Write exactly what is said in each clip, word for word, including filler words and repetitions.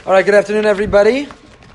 All right, good afternoon, everybody.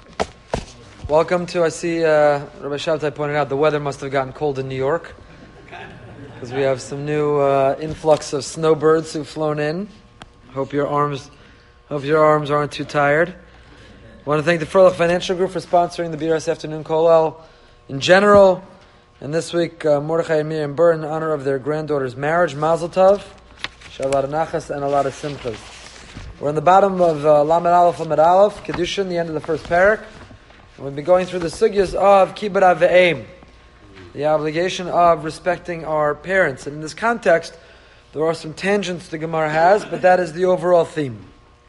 Welcome to, I see uh, Rabbi Shabtai pointed out the weather must have gotten cold in New York because we have some new uh, influx of snowbirds who've flown in. Hope your arms, hope your arms aren't too tired. I want to thank the Furlach Financial Group for sponsoring the B R S Afternoon Kollel in general. And this week, uh, Mordechai and Miriam Burr, in honor of their granddaughter's marriage, Mazel Tov, a lot of nachas and a lot of simchas. We're in the bottom of uh, Lamed Aleph, Lamed Aleph, Kedushin, the end of the first parak. And we've been going through the sugyas of Kibbud Av Ve'em, the obligation of respecting our parents. And in this context, there are some tangents the Gemara has, but that is the overall theme.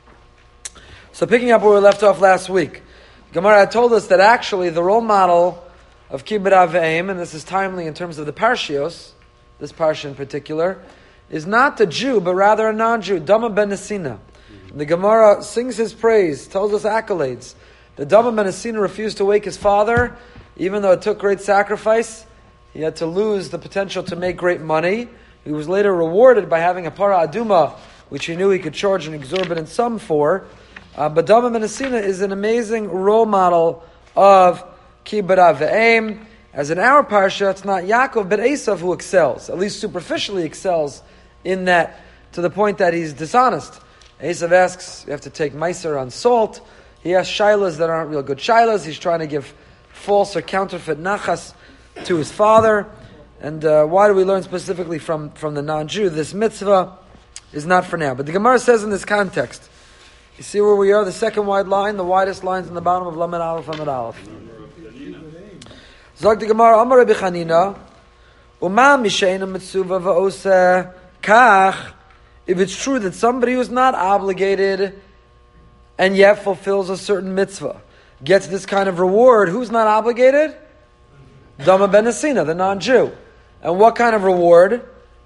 So picking up where we left off last week, Gemara had told us that actually the role model of Kibbud Av Ve'em, and this is timely in terms of the Parshios, this parsha in particular, is not a Jew, but rather a non-Jew, Dama ben Nesina. The Gemara sings his praise, tells us accolades. The Dama ben Nesina refused to wake his father, even though it took great sacrifice. He had to lose the potential to make great money. He was later rewarded by having a para aduma, which he knew he could charge an exorbitant sum for. Uh, but Dama ben Nesina is an amazing role model of Kibbud Av Ve'em. As in our parsha, it's not Yaakov but Esav who excels, at least superficially excels in that, to the point that he's dishonest. Esav asks, you have to take meiser on salt. He has shilas that aren't real good shilas. He's trying to give false or counterfeit nachas to his father. And uh, why do we learn specifically from, from the non-Jew? This mitzvah is not for now. But the Gemara says in this context, you see where we are, the second wide line, the widest lines in the bottom of Lamed Aleph, Lamed Aleph. Zog the Gemara, Amar Rabbi Chanina, Uma misheina mitzuva va'osa kach. If it's true that somebody who's not obligated and yet fulfills a certain mitzvah gets this kind of reward, who's not obligated? Dama ben Nesina, the non-Jew. And what kind of reward?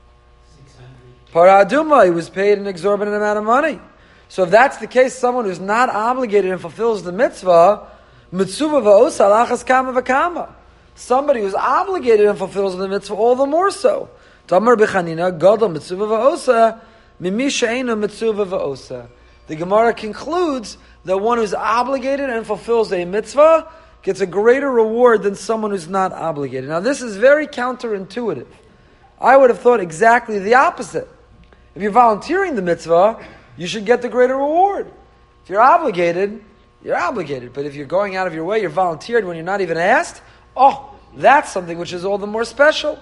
Para aduma, he was paid an exorbitant amount of money. So if that's the case, someone who's not obligated and fulfills the mitzvah, mitzuva va'osa alachas kama v'kama. Somebody who's obligated and fulfills the mitzvah, all the more so. Tamar b'chanina, gadol mitzuva va'osa, mimi she'ena mitzuva va'osa. The Gemara concludes that one who's obligated and fulfills a mitzvah gets a greater reward than someone who's not obligated. Now this is very counterintuitive. I would have thought exactly the opposite. If you're volunteering the mitzvah, you should get the greater reward. If you're obligated, you're obligated. But if you're going out of your way, you're volunteered when you're not even asked, oh, that's something which is all the more special.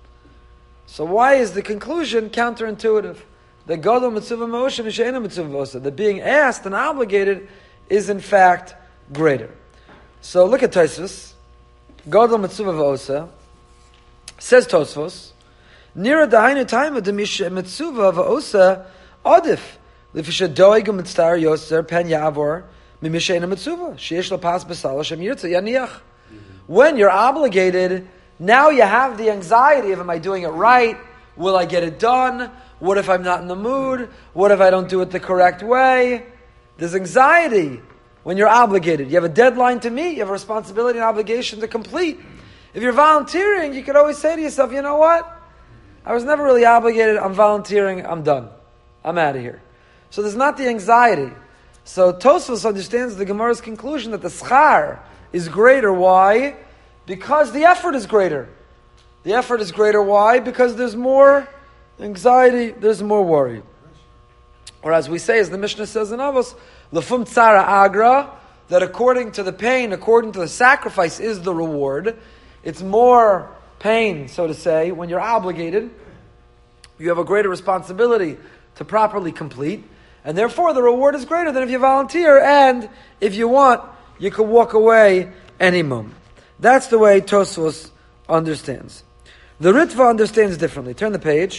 So why is the conclusion counterintuitive? The gadol mitzvah ma'osha v'she'ena mitzvah v'osa. The being asked and obligated is in fact greater. So look at Tosfos. Gadol mitzvah v'osa. Says Tosfos, Nira da'aynu taima demisha mitzvah v'osa adif lifisha doig u'mitztar yoser pen ya'avor mimishe'ena mitzvah sheyesh lapas b'sala shem yirtza yaniach. When you're obligated, now you have the anxiety of, am I doing it right? Will I get it done? What if I'm not in the mood? What if I don't do it the correct way? There's anxiety when you're obligated. You have a deadline to meet. You have a responsibility and obligation to complete. If you're volunteering, you could always say to yourself, you know what? I was never really obligated. I'm volunteering. I'm done. I'm out of here. So there's not the anxiety. So Tosfos understands the Gemara's conclusion that the schar is greater. Why? Because the effort is greater. The effort is greater. Why? Because there's more anxiety, there's more worry. Or as we say, as the Mishnah says in Avos, Lefum Tzara Agra, that according to the pain, according to the sacrifice is the reward. It's more pain, so to say, when you're obligated. You have a greater responsibility to properly complete. And therefore the reward is greater than if you volunteer. And if you want, you can walk away any moment. That's the way Tosfos understands. The Ritva understands differently. Turn the page.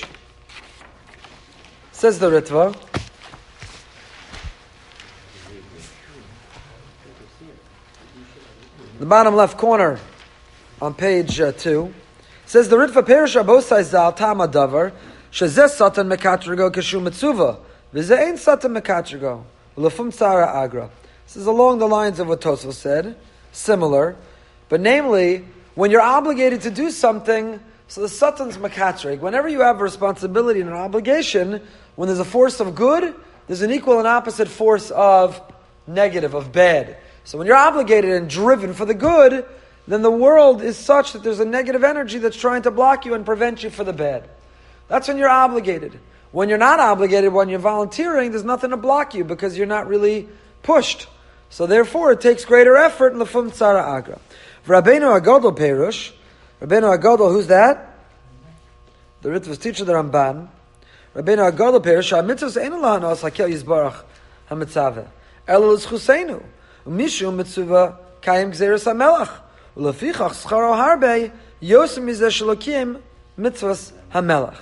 Says the Ritva. The bottom left corner on page uh, two. Says the Ritva Perish Abosai Zal Tama Davar Shazeh Satan Mekatrigo Kashu Mitzuva V'zeh Ein Satan Mekatrigo L'fum Tzara Agra. This is along the lines of what Tosfos said. Similar. But namely, when you're obligated to do something, so the Satan's makatrig. Whenever you have a responsibility and an obligation, when there's a force of good, there's an equal and opposite force of negative, of bad. So when you're obligated and driven for the good, then the world is such that there's a negative energy that's trying to block you and prevent you for the bad. That's when you're obligated. When you're not obligated, when you're volunteering, there's nothing to block you because you're not really pushed. So therefore, it takes greater effort in the Fum Tzara Agra. Rabbeinu Agadol Perush, Rabbeinu Agadol, who's that? The Ritva's teacher, the Ramban. Rabbeinu Agadol Perush, HaMitzvahs Einu Lahanos Hakel Yisbarach HaMitzaveh. Elo L'Schuseinu. Umishum Mitzvah Kayim Gzeres HaMelach. Ulefichach Scharo Harbe Yosem Mizeh Shalokim Mitzvahs HaMelach.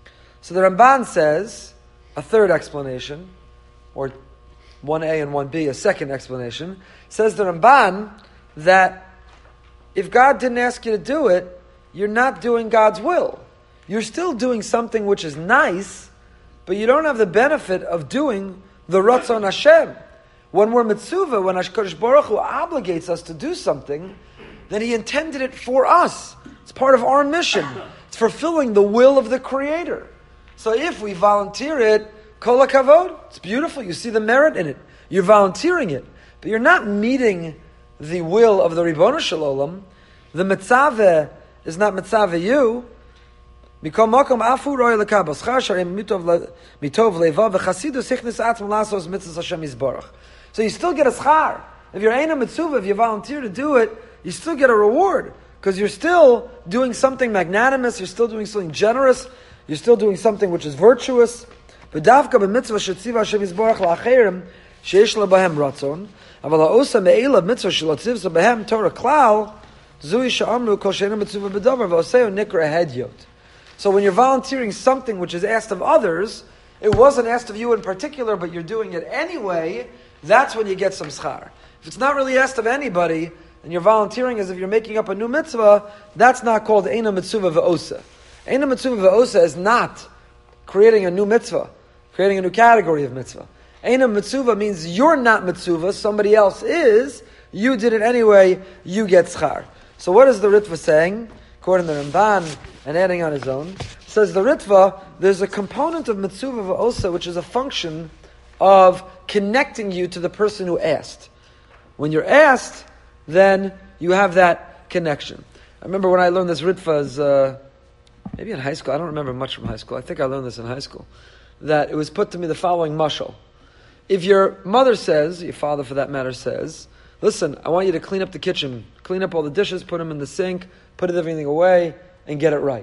So the Ramban says, a third explanation, or one A and one B, a second explanation, says the Ramban that if God didn't ask you to do it, you're not doing God's will. You're still doing something which is nice, but you don't have the benefit of doing the Ratzon Hashem. When we're mitzvah, when HaKadosh Baruch Hu obligates us to do something, then He intended it for us. It's part of our mission. It's fulfilling the will of the Creator. So if we volunteer it, kol hakavod, it's beautiful. You see the merit in it. You're volunteering it, but you're not meeting the will of the Ribono Shel Olam. The mitzvah is not mitzvah you. Mikol makom afu roy lekabel schar sharim mitov levav v'chasidus hichnis atzm lasos mitzvahs Hashem yisbarach. So you still get a schar. If you're ein a mitzvah, if you volunteer to do it, you still get a reward because you're still doing something magnanimous. You're still doing something generous. You're still doing something which is virtuous. V'davka b'mitzvah shetziva Hashem yisbarach la'acherim sheish la b'hem ratzon. Aval ha'osa me'ela mitzvah shelatzivza b'hem Torah klal zui sha'amru kol she'ena mitzvah b'davar v'oseu nikra hedyot. So when you're volunteering something which is asked of others, it wasn't asked of you in particular, but you're doing it anyway, that's when you get some schar. If it's not really asked of anybody, and you're volunteering as if you're making up a new mitzvah, that's not called Eina Mitzvah V'osa. Eina Mitzvah V'osa is not creating a new mitzvah, creating a new category of mitzvah. Eina Mitzvah means you're not mitzvah, somebody else is, you did it anyway, you get schar. So what is the Ritva saying? According to the Ramban, and adding on his own, says the Ritva, there's a component of mitzvah v'osa which is a function of connecting you to the person who asked. When you're asked, then you have that connection. I remember when I learned this Ritva, as, uh, maybe in high school, I don't remember much from high school, I think I learned this in high school, that it was put to me the following mashal. If your mother says, your father for that matter says, listen, I want you to clean up the kitchen, clean up all the dishes, put them in the sink, put everything away, and get it right.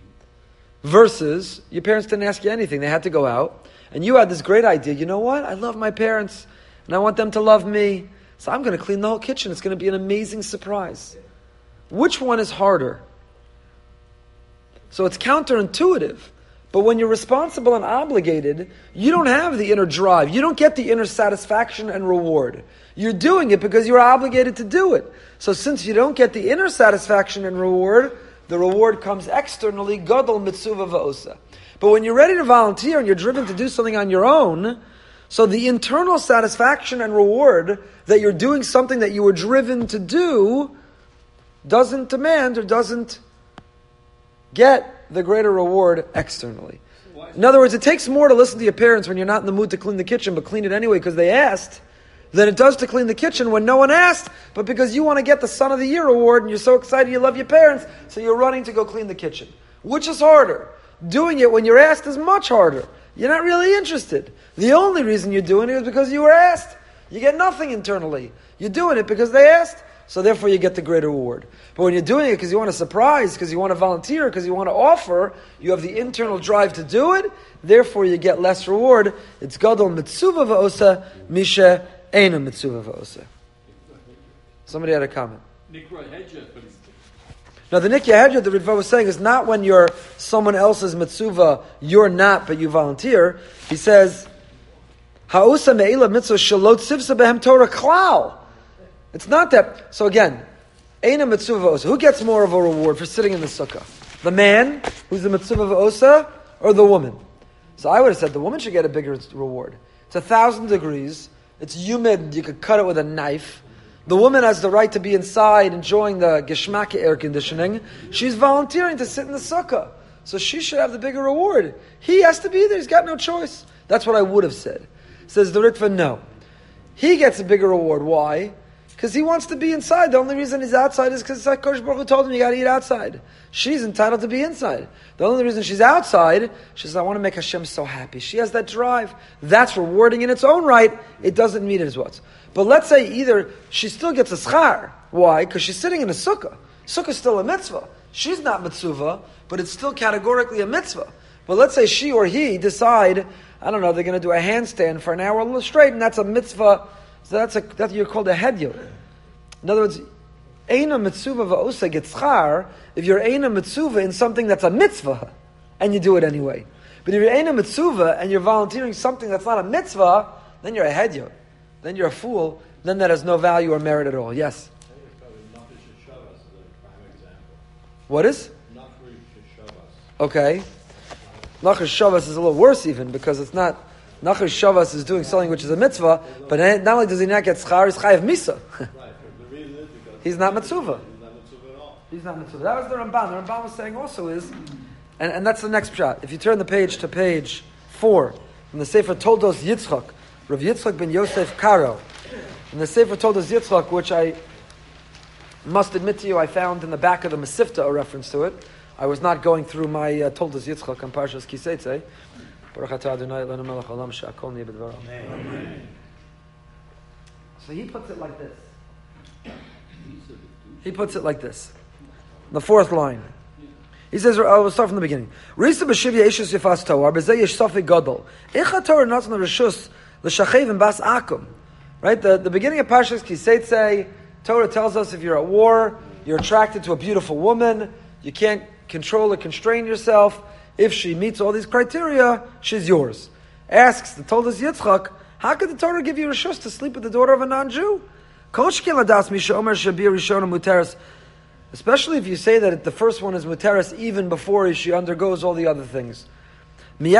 Versus, your parents didn't ask you anything. They had to go out. And you had this great idea. You know what? I love my parents. And I want them to love me. So I'm going to clean the whole kitchen. It's going to be an amazing surprise. Which one is harder? So it's counterintuitive. But when you're responsible and obligated, you don't have the inner drive. You don't get the inner satisfaction and reward. You're doing it because you're obligated to do it. So since you don't get the inner satisfaction and reward, the reward comes externally, gadol mitzvah v'osa. But when you're ready to volunteer and you're driven to do something on your own, so the internal satisfaction and reward that you're doing something that you were driven to do doesn't demand or doesn't get the greater reward externally. In other words, it takes more to listen to your parents when you're not in the mood to clean the kitchen, but clean it anyway because they asked, than it does to clean the kitchen when no one asked, but because you want to get the Son of the Year award and you're so excited you love your parents, so you're running to go clean the kitchen. Which is harder? Doing it when you're asked is much harder. You're not really interested. The only reason you're doing it is because you were asked. You get nothing internally. You're doing it because they asked, so therefore you get the greater reward. But when you're doing it because you want to surprise, because you want to volunteer, because you want to offer, you have the internal drive to do it, therefore you get less reward. It's gadol mitzvah v'osa misha Eina mitzvah v'osa. Somebody had a comment. Now the nikya hedja the Ritva was saying is not when you're someone else's mitzvah, you're not, but you volunteer. He says, ha'osa me'ila mitzvah shalot sivsa behem Torah klal. It's not that. So again, Eina mitzvah v'osa. Who gets more of a reward for sitting in the sukkah? The man, who's the mitzvah v'osa, or the woman? So I would have said the woman should get a bigger reward. It's a thousand degrees. It's humid, you could cut it with a knife. The woman has the right to be inside enjoying the geschmack air conditioning. She's volunteering to sit in the sukkah. So she should have the bigger reward. He has to be there, he's got no choice. That's what I would have said. Says the Ritva, no. He gets a bigger reward. Why? Because he wants to be inside. The only reason he's outside is because Kodesh Baruch Hu told him you got to eat outside. She's entitled to be inside. The only reason she's outside, she says, I want to make Hashem so happy. She has that drive. That's rewarding in its own right. It doesn't meet his what. But let's say either she still gets a schar. Why? Because she's sitting in a sukkah. Sukkah is still a mitzvah. She's not mitzvah, but it's still categorically a mitzvah. But let's say she or he decide, I don't know, they're going to do a handstand for an hour straight, and that's a mitzvah. So that's a that's you're called a hedyot. In other words, Eina mitzvah va'osa gets schar if you're Eina mitzvah in something that's a mitzvah, and you do it anyway. But if you're Eina mitzvah and you're volunteering something that's not a mitzvah, then you're a hedyot. Then you're a fool. Then that has no value or merit at all. Yes? What is? Okay. Nachar Shavas is a little worse even, because it's not, Nachar Shavas is doing something which is a mitzvah, but not only does he not get schar, he's chayav misa. He's not mitzvah. He's not mitzvah. That was the Ramban. The Ramban was saying also is, and, and that's the next shot. If you turn the page to page four, in the Sefer Toldos Yitzchak, Rav Yitzchak ben Yosef Karo, in the Sefer Toldos Yitzchak, which I must admit to you, I found in the back of the Masifta a reference to it. I was not going through my uh, Toldos Yitzchak on Parshas Kiseitze. Baruch atah Adonai Eloheinu melech haolam she'akol niyeh b'dvaro. So he puts it like this. He puts it like this. The fourth line. He says, I will start from the beginning. Risa b'shivya ishus yifas toar, b'zeh yesh sofik gadol. Icha Torah natzna rishus l'shachev bas akum. Right? The, the beginning of Parshas Kiseitze, Torah tells us if you're at war, you're attracted to a beautiful woman, you can't control or constrain yourself. If she meets all these criteria, she's yours. Asks, the told us Yitzchak, how could the Torah give you rishus to sleep with the daughter of a non-Jew? Especially if you say that the first one is muteras even before she undergoes all the other things. He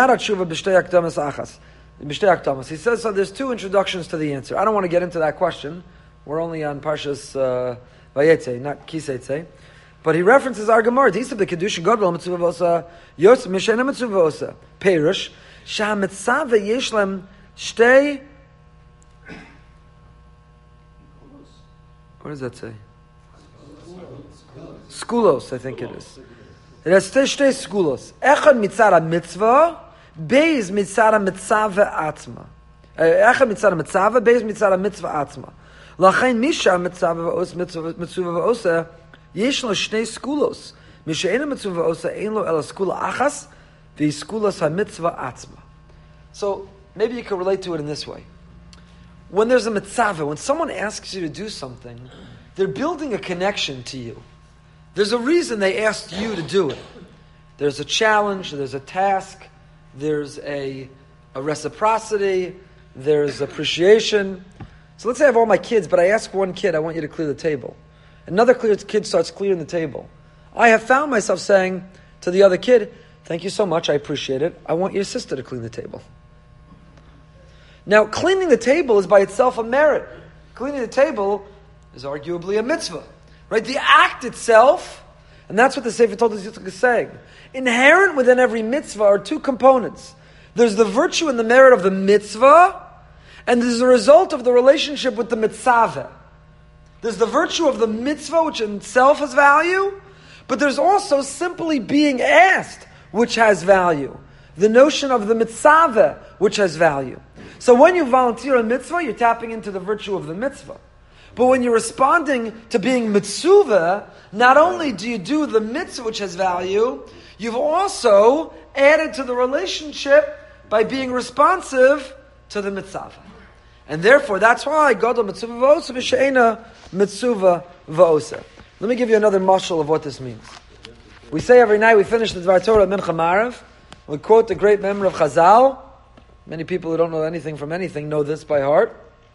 says, so there's two introductions to the answer. I don't want to get into that question. We're only on Parshas uh, Vayetze, not Kiseitze. But he references our Gemara. He said the Kedusha Gadol Mitzvah Vosa Yosef Mishena Mitzvah Vosa Perush Shah Mitzvah Yeshlem Shtei. What does that say? Skulos, I think it is. It has Shtei Skulos. Echad Mitzara Mitzvah, Beis Mitzara Mitzvah Atzma. Echad Mitzara Mitzvah, Beis Mitzara Mitzvah Atzma. Lachain Misha Mitzvah Vosa Mitzvah Vosa. Yesh lo shnei skulos. Mishe'ena mitzvah osa ein lo ela skula achas v'skulas ha-mitzvah atzma. So, maybe you can relate to it in this way. When there's a mitzvah, when someone asks you to do something, they're building a connection to you. There's a reason they asked you to do it. There's a challenge, there's a task, there's a, a reciprocity, there's appreciation. So let's say I have all my kids, but I ask one kid, I want you to clear the table. Another kid starts clearing the table. I have found myself saying to the other kid, thank you so much, I appreciate it. I want your sister to clean the table. Now, cleaning the table is by itself a merit. Cleaning the table is arguably a mitzvah. Right? The act itself, and that's what the Sefer Toldos Yitzchak is saying. Inherent within every mitzvah are two components. There's the virtue and the merit of the mitzvah, and there's the result of the relationship with the mitzvah. There's the virtue of the mitzvah, which in itself has value, but there's also simply being asked, which has value. The notion of the mitzvah, which has value. So when you volunteer a mitzvah, you're tapping into the virtue of the mitzvah. But when you're responding to being mitzvah, not only do you do the mitzvah, which has value, you've also added to the relationship by being responsive to the mitzvah. And therefore, that's why Gadol mitzvah v'osa v'she'ena mitzvah v'osa. Let me give you another mashal of what this means. We say every night we finish the Dvar Torah at Mincha Marav. We quote the great memory of Chazal. Many people who don't know anything from anything know this by heart.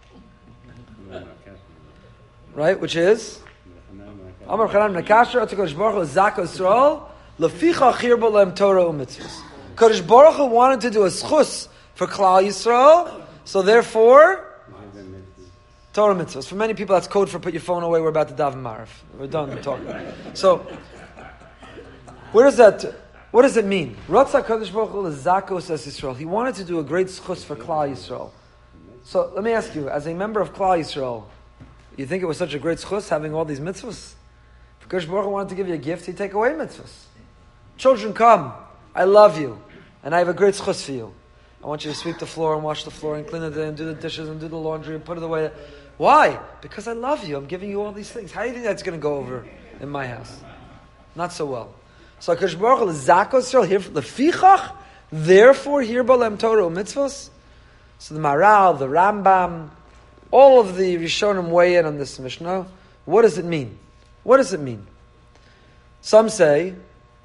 Right, which is Amar Chanan Mekasher Atzakodesh Baruch Hu Zaka Yisrael Leficha Chirbo Lehem Torah U'Mitzvos. Kodesh Baruch Hu wanted to do a schus for Klal Yisrael, so therefore Torah Mitzvos. For many people, that's code for put your phone away. We're about to daven Marav. We're done talking. So, where does that? What does it mean? Ratzah Kodesh Baruch Hu Lezakos Es Yisrael. He wanted to do a great schus for Klal Yisrael. So let me ask you, as a member of Klal Yisrael, you think it was such a great schus having all these mitzvahs? If Kadosh Baruch Hu wanted to give you a gift, he'd take away mitzvahs. Children, come. I love you. And I have a great schus for you. I want you to sweep the floor and wash the floor and clean it and do the dishes and do the laundry and put it away. Why? Because I love you. I'm giving you all these things. How do you think that's going to go over in my house? Not so well. So Kadosh Baruch Hu l'zakos Yisrael here the fichach. Therefore, here balem Torah mitzvahs. So the Maral, the Rambam, all of the Rishonim weigh in on this Mishnah. What does it mean? What does it mean? Some say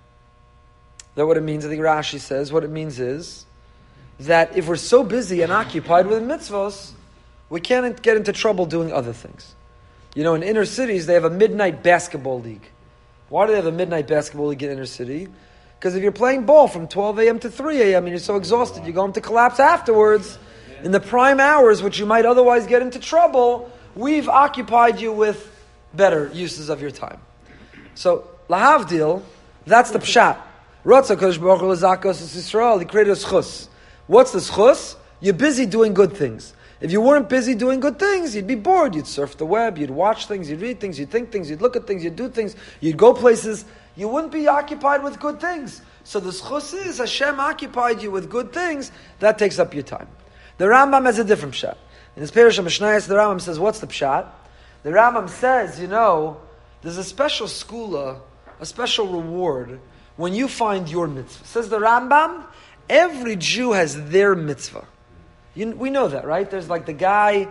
that what it means, I think Rashi says, what it means is that if we're so busy and occupied with mitzvahs, we can't get into trouble doing other things. You know, in inner cities, they have a midnight basketball league. Why do they have a midnight basketball league in inner city? Because if you're playing ball from twelve a.m. to three a.m. and you're so exhausted, you're going to collapse afterwards. In the prime hours, which you might otherwise get into trouble, we've occupied you with better uses of your time. So, lahavdil, that's the pshat. Rotza Kadosh Baruch Hu l'zakos es Yisrael, he created a schus. What's the schus? You're busy doing good things. If you weren't busy doing good things, you'd be bored. You'd surf the web, you'd watch things, you'd read things, you'd think things, you'd look at things, you'd do things, you'd go places. You wouldn't be occupied with good things. So the schus is Hashem occupied you with good things, that takes up your time. The Rambam has a different pshat. In his Perush HaMishnayos, the Rambam says, what's the pshat? The Rambam says, you know, there's a special skula, a special reward when you find your mitzvah. Says the Rambam, every Jew has their mitzvah. You, we know that, right? There's like the guy,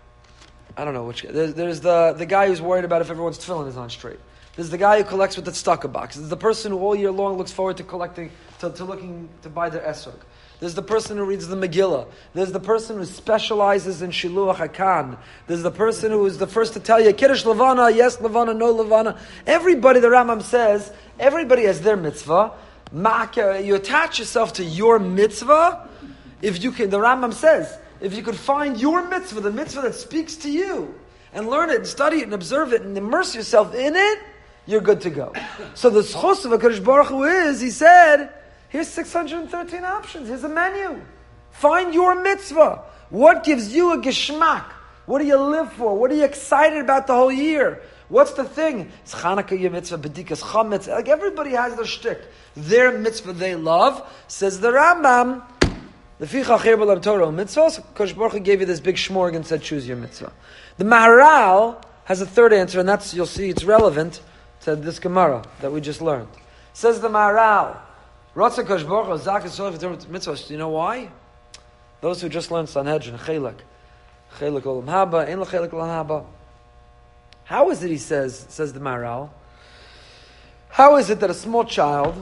I don't know which guy. There's, there's the, the guy who's worried about if everyone's tefillin is on straight. There's the guy who collects with the tzedakah box. There's the person who all year long looks forward to collecting, to, to looking to buy their esrog. There's the person who reads the Megillah. There's the person who specializes in Shiluach HaKan. There's the person who is the first to tell you, Kiddush Levana, yes Levana, no Levana. Everybody, the Rambam says, everybody has their mitzvah. You attach yourself to your mitzvah. If you can, the Rambam says, if you could find your mitzvah, the mitzvah that speaks to you, and learn it, and study it, and observe it, and immerse yourself in it, you're good to go. So the schus of HaKadosh Baruch Hu is, he said, here's six hundred thirteen options. Here's a menu. Find your mitzvah. What gives you a geschmack? What do you live for? What are you excited about the whole year? What's the thing? It's Chanukah, your mitzvah, B'dikas Chametz. Like everybody has their shtick. Their mitzvah they love. Says the Rambam, the Fichach Cher B'Lam Torah mitzvahs, Kosh Baruch Hu gave you this big shmorg and said, choose your mitzvah. The Maharal has a third answer, and that's, you'll see, it's relevant to this Gemara that we just learned. Says the Maharal, Ratzah Kosh Baruch Hu, Zakas Sof mitzvahs. Do you know why? Those who just learned Sanhedrin, Chelek, Chelek Olam Haba, Ein Chelek Olam Haba. How is it, he says, says the Maharal, how is it that a small child,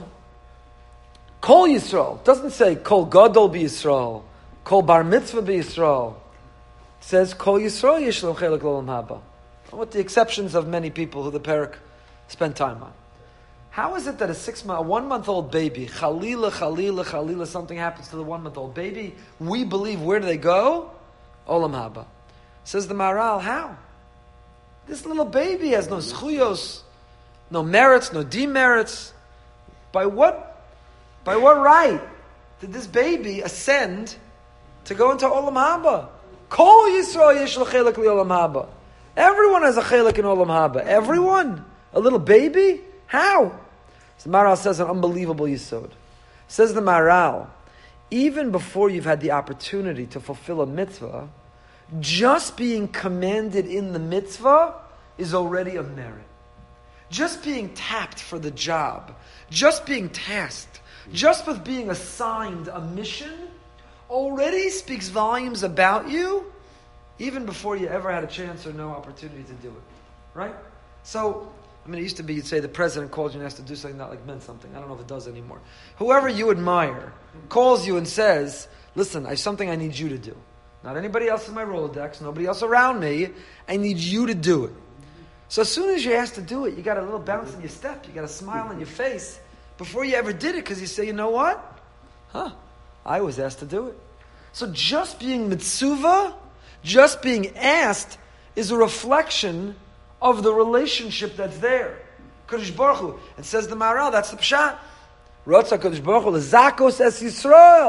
Kol Yisrael, doesn't say Kol Gadol Be Yisrael, Kol Bar Mitzvah Be Yisrael, it says Kol Yisrael Yishlam Chelek Olam Haba, with the exceptions of many people who the parak spend time on. How is it that a six month, a one month old baby, Chalila, Chalila, Chalila, something happens to the one month old baby, we believe where do they go? Olam Haba. Says the Maharal, how? This little baby has no schuyos, no merits, no demerits. By what, by what right did this baby ascend to go into Olam Haba? Kol Yisrael yesh lo chelek li Olam Haba. Everyone has a chelek in Olam Haba. Everyone? A little baby? How? So the Maharal says an unbelievable yisod. Says the Maharal, even before you've had the opportunity to fulfill a mitzvah, just being commanded in the mitzvah is already a merit. Just being tapped for the job, just being tasked, just with being assigned a mission, already speaks volumes about you, even before you ever had a chance or no opportunity to do it. Right? So, I mean, it used to be, you'd say the president calls you and has to do something that like meant something. I don't know if it does anymore. Whoever you admire calls you and says, listen, I have something I need you to do. Not anybody else in my Rolodex, nobody else around me. I need you to do it. So as soon as you're asked to do it, you got a little bounce in your step, you got a smile on your face before you ever did it, because you say, you know what? Huh, I was asked to do it. So just being mitzuva, just being asked, is a reflection of the relationship that's there. Kadosh Baruch Hu. And says the Maharal, that's the pshat. Ratzah Kadosh Baruch Hu, l'zakos es Yisrael.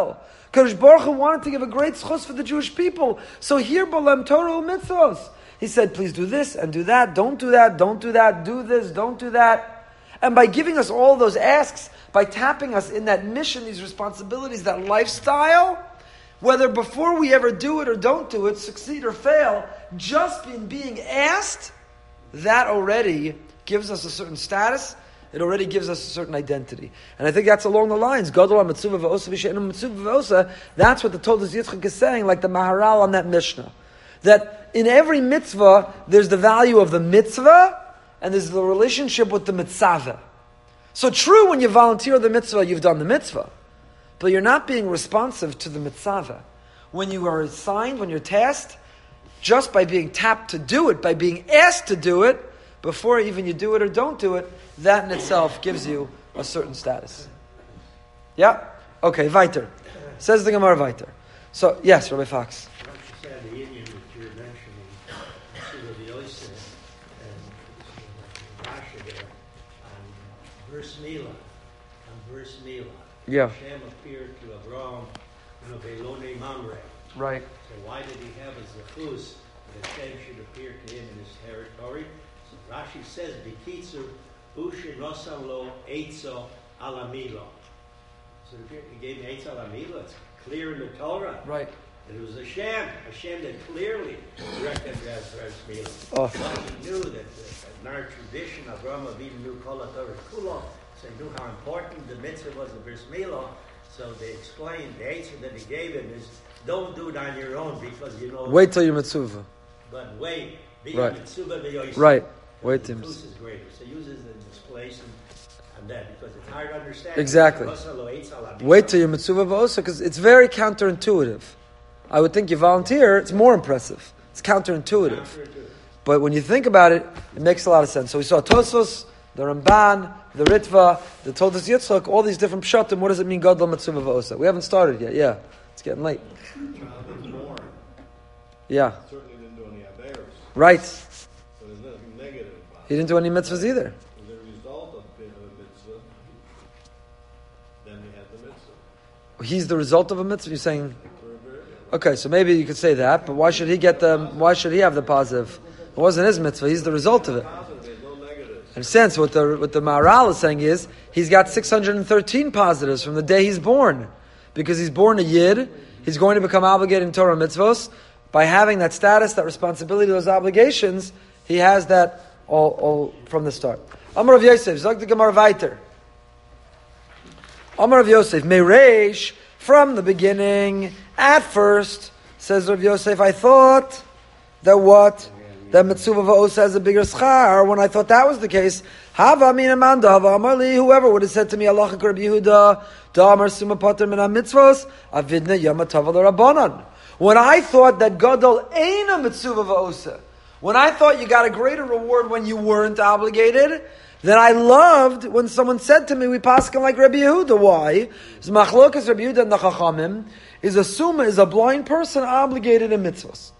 Kadosh Baruch Hu wanted to give a great schus for the Jewish people. So here, Bolem Torah mitzvos. He said, please do this and do that, don't do that, don't do that, do this, don't do that. And by giving us all those asks, by tapping us in that mission, these responsibilities, that lifestyle, whether before we ever do it or don't do it, succeed or fail, just in being asked, that already gives us a certain status. It already gives us a certain identity. And I think that's along the lines. Gadol ha-mitzvah v'osa v'she'enu mitzvah v'osa. That's what the Toldos Yitzchak is saying, like the Maharal on that Mishnah. That in every mitzvah, there's the value of the mitzvah, and there's the relationship with the mitzvah. So true, when you volunteer the mitzvah, you've done the mitzvah. But you're not being responsive to the mitzvah. When you are assigned, when you're tasked, just by being tapped to do it, by being asked to do it, before even you do it or don't do it, that in itself gives you a certain status. Yeah? Okay, weiter. Says the Gemara weiter. So, yes, Rabbi Fox. Verse Mila, on verse Mila, yeah. Hashem appeared to Abraham in a Velone Mamre. Right. So why did he have a zechus that Hashem should appear to him in his territory? So Rashi says, "B'kitzu ushin nosam lo eitzo ala Mila." So he gave me eitzo ala Mila. It's clear in the Torah. Right. That it was Hashem, Hashem that clearly directed that verse Mila. Oh. But he knew that. Uh, in our tradition, Avraham Avinu knew Kol HaTorah Kula, so he knew how important the mitzvah was of Bris Milah. So they explained, the answer that he gave him is, don't do it on your own because you know... Wait till you're mitzvah. But wait, be right. mitzvah v'yoyis. Right, wait till you're mitzvah. is greater. So he uses it in this place and, and that, because it's hard to understand. Exactly. Wait till you're mitzvah v'osa, because it's very counterintuitive. I would think you volunteer, it's more impressive. It's counterintuitive. counterintuitive. But when you think about it, it makes a lot of sense. So we saw Tosfos, the Ramban, the Ritva, the Toldos Yitzchak, all these different pshatim. What does it mean, Gadol Mitzvah V'osa? We haven't started yet. Yeah, it's getting late. Yeah. Certainly didn't do any averos. Right. So there's nothing negative about it. He didn't do any mitzvahs either. As a result of a mitzvah, then we have the mitzvah. He's the result of a mitzvah. You're saying, okay, so maybe you could say that, but why should he get the? Why should he have the positive? It wasn't his mitzvah. He's the result of it. In a sense, what the what the Maharal is saying is he's got six hundred thirteen positives from the day he's born, because he's born a yid. He's going to become obligated in Torah mitzvos by having that status, that responsibility, those obligations. He has that all, all from the start. Amar of Yosef, Zog the Gemara weiter. Amar of Yosef, Mereish, from the beginning, at first, says Rav Yosef, I thought that what? That Mitzvah V'osa has a bigger schar. When I thought that was the case, Hava min amanda, Hava Amarli, whoever would have said to me, Allah Rabbi Yehuda, Damar Suma Pater min mitzvos, Avidna Yama Taval Rabbanan. When I thought that Gadol ain't a Mitzvah V'osa, when I thought you got a greater reward when you weren't obligated, then I loved when someone said to me, we paskin like Rabbi Yehuda. Why? Is Machlokas Rabbi Yehuda and the Chachamim is a summa, is a blind person obligated in mitzvahs.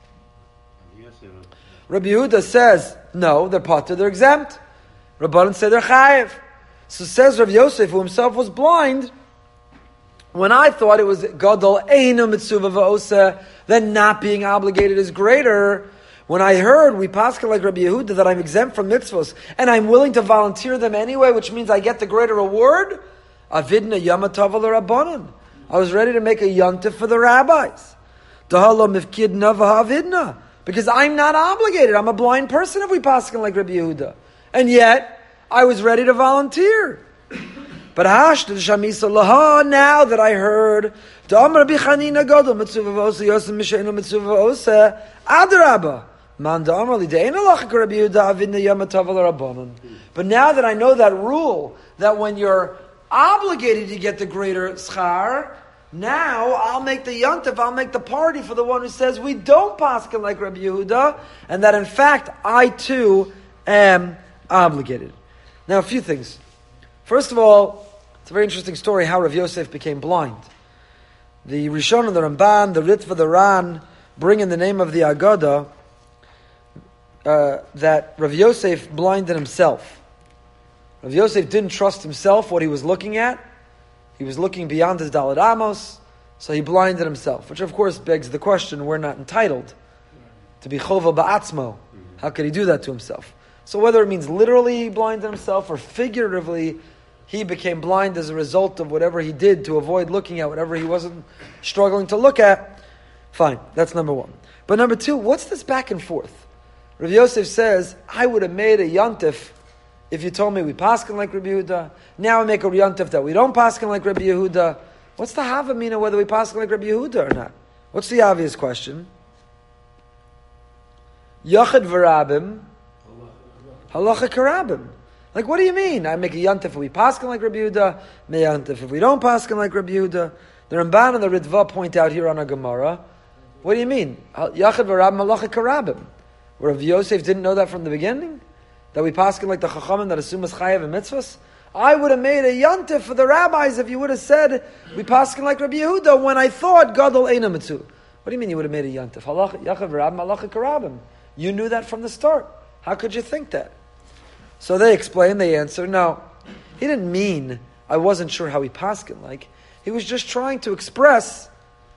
Rabbi Yehuda says, no, they're pater, they're exempt. Rabbanan say they're chayiv. So says Rav Yosef, who himself was blind, when I thought it was Gadol Eina Mitzvah V'osa, then not being obligated is greater. When I heard we paskin like Rabbi Yehuda that I'm exempt from mitzvahs and I'm willing to volunteer them anyway, which means I get the greater reward, avidna yamatav l'rabbanan. I was ready to make a yontif for the rabbis. Dahala mifkidna v'havidna. Because I'm not obligated. I'm a blind person if we paskin like Rabbi Yehuda. And yet, I was ready to volunteer. But hashta shamisa laha, now that I heard, Da'am Rabbi Chanina Gadol mitzvah v'osa yosem misheinu mitzvah v'osa adrabah. Man da'am li de'ena lachak Rabbi Yehuda avidna yamatav l'rabbanan. But now that I know that rule, that when you're obligated you get the greater schar, now I'll make the yontif, I'll make the party for the one who says we don't paskin like Rabbi Yehuda, and that in fact I too am obligated. Now a few things. First of all, it's a very interesting story how Rav Yosef became blind. The Rishon and the Ramban, the Ritva, the Ran, bring in the name of the Agada uh, that Rav Yosef blinded himself. Rav Yosef didn't trust himself, what he was looking at. He was looking beyond his Daled Amos, So he blinded himself, which of course begs the question, we're not entitled to be chova ba'atzmo. How could he do that to himself? So whether it means literally he blinded himself or figuratively he became blind as a result of whatever he did to avoid looking at whatever he wasn't struggling to look at, fine, that's number one. But number two, what's this back and forth? Rav Yosef says, I would have made a yantif if you told me we paskin like Rabbi Yehuda. Now I make a yantif that we don't paskin like Rabbi Yehuda. What's the havamina whether we paskin like Rabbi Yehuda or not? What's the obvious question? Yachid v'rabim, halacha karabim. Like, what do you mean? I make a yantif if we paskin like Rabbi Yehuda, may yantif if we don't paskin like Rabbi Yehuda. The Ramban and the Ritva point out here on a Gemara. What do you mean? Yachid v'rabim, halacha karabim. Rav Yosef didn't know that from the beginning? That we paskin like the Chachamim that assume as chayav and mitzvahs? I would have made a yantif for the rabbis if you would have said we paskin like Rabbi Yehuda when I thought gadol eina mitzu. What do you mean you would have made a yantif? Yachid v'rabim, halacha karabim. You knew that from the start. How could you think that? So they explained, they answered, no, he didn't mean I wasn't sure how he paskin like. He was just trying to express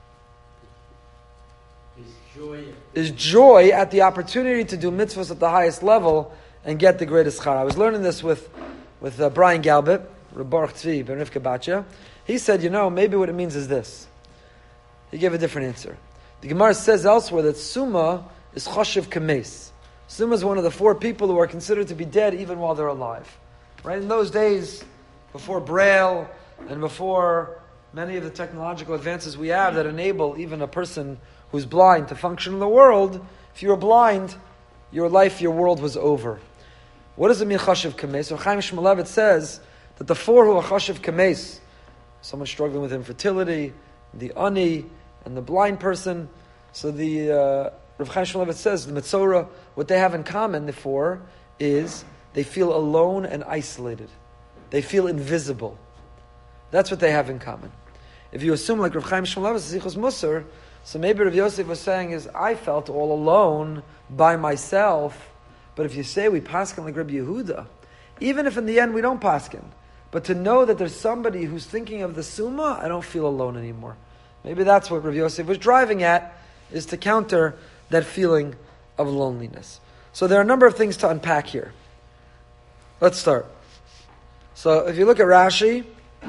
His joy. his joy at the opportunity to do mitzvahs at the highest level and get the greatest schar. I was learning this with, with uh, Brian Galbit, Baruch Tzvi, Ben Rivka Batya. He said, you know, maybe what it means is this. He gave a different answer. The Gemara says elsewhere that Summa is choshev kames. Summa is one of the four people who are considered to be dead even while they're alive. Right? In those days, before Braille and before many of the technological advances we have that enable even a person who's blind to function in the world, if you were blind, your life, your world was over. What does it mean, choshev kames? So Chaim Shmulevitz says that the four who are choshev kames, someone struggling with infertility, the ani, and the blind person, so the uh, Rav Chaim Shmulevitz says the Metzora, what they have in common, the four, is they feel alone and isolated. They feel invisible. That's what they have in common. If you assume like Rav Chaim Shmulevitz, Zichos Musar, so maybe Rav Yosef was saying is, I felt all alone by myself, but if you say we paskin like Rabbi Yehuda, even if in the end we don't paskin, but to know that there's somebody who's thinking of the Summa, I don't feel alone anymore. Maybe that's what Rav Yosef was driving at, is to counter that feeling of loneliness. So there are a number of things to unpack here. Let's start. So if you look at Rashi,